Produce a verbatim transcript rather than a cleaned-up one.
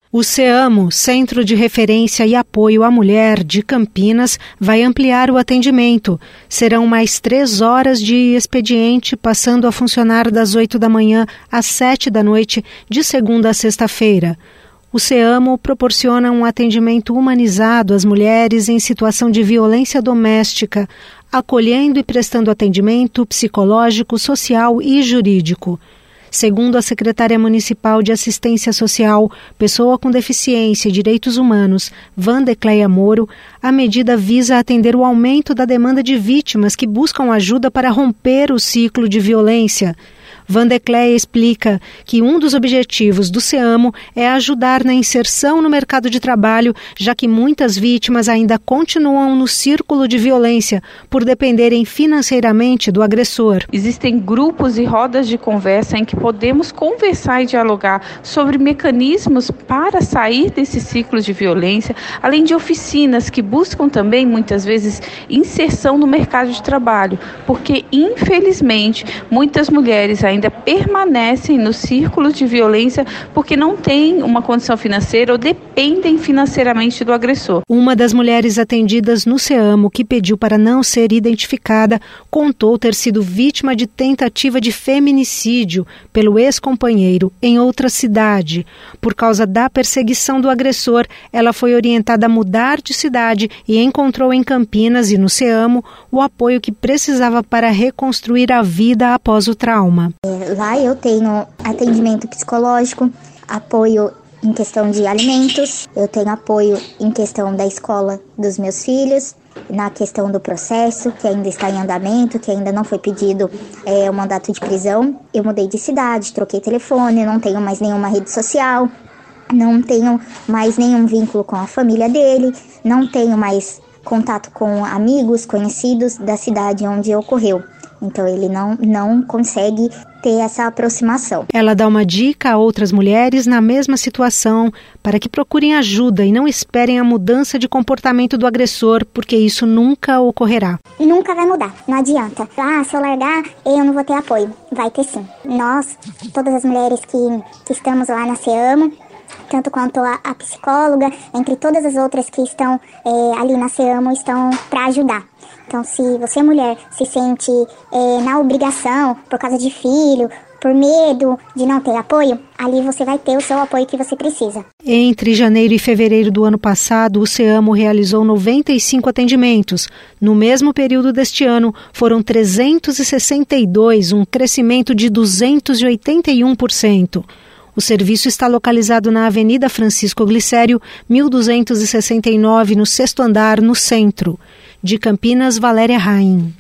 O CEAMO, Centro de Referência e Apoio à Mulher de Campinas, vai ampliar o atendimento. Serão mais três horas de expediente, passando a funcionar das oito da manhã às sete da noite, de segunda a sexta-feira. O CEAMO proporciona um atendimento humanizado às mulheres em situação de violência doméstica, acolhendo e prestando atendimento psicológico, social e jurídico. Segundo a secretária municipal de Assistência Social, Pessoa com Deficiência e Direitos Humanos, Vandecleia Moro, a medida visa atender o aumento da demanda de vítimas que buscam ajuda para romper o ciclo de violência. Vandecleia explica que um dos objetivos do CEAMO é ajudar na inserção no mercado de trabalho, já que muitas vítimas ainda continuam no círculo de violência por dependerem financeiramente do agressor. Existem grupos e rodas de conversa em que podemos conversar e dialogar sobre mecanismos para sair desse ciclo de violência, além de oficinas que buscam também, muitas vezes, inserção no mercado de trabalho, porque, infelizmente, muitas mulheres ainda ainda permanecem no círculo de violência porque não têm uma condição financeira ou dependem financeiramente do agressor. Uma das mulheres atendidas no CEAMO, que pediu para não ser identificada, contou ter sido vítima de tentativa de feminicídio pelo ex-companheiro em outra cidade. Por causa da perseguição do agressor, ela foi orientada a mudar de cidade e encontrou em Campinas e no CEAMO o apoio que precisava para reconstruir a vida após o trauma. Lá eu tenho atendimento psicológico, apoio em questão de alimentos, eu tenho apoio em questão da escola dos meus filhos, na questão do processo, que ainda está em andamento, que ainda não foi pedido é, o mandato de prisão. Eu mudei de cidade, troquei telefone, não tenho mais nenhuma rede social, não tenho mais nenhum vínculo com a família dele, não tenho mais contato com amigos, conhecidos da cidade onde ocorreu. Então ele não, não consegue ter essa aproximação. Ela dá uma dica a outras mulheres na mesma situação para que procurem ajuda e não esperem a mudança de comportamento do agressor, porque isso nunca ocorrerá. Nunca vai mudar, não adianta. Ah, se eu largar, eu não vou ter apoio. Vai ter sim. Nós, todas as mulheres que, que estamos lá na CEAMO, tanto quanto a, a psicóloga, entre todas as outras que estão é, ali na CEAMO, estão para ajudar. Então, se você, mulher, se sente é, na obrigação, por causa de filho, por medo de não ter apoio, ali você vai ter o seu apoio que você precisa. Entre janeiro e fevereiro do ano passado, o CEAMO realizou noventa e cinco atendimentos. No mesmo período deste ano, foram trezentos e sessenta e dois, um crescimento de duzentos e oitenta e um por cento. O serviço está localizado na Avenida Francisco Glicério, mil duzentos e sessenta e nove, no sexto andar, no centro. De Campinas, Valéria Raim.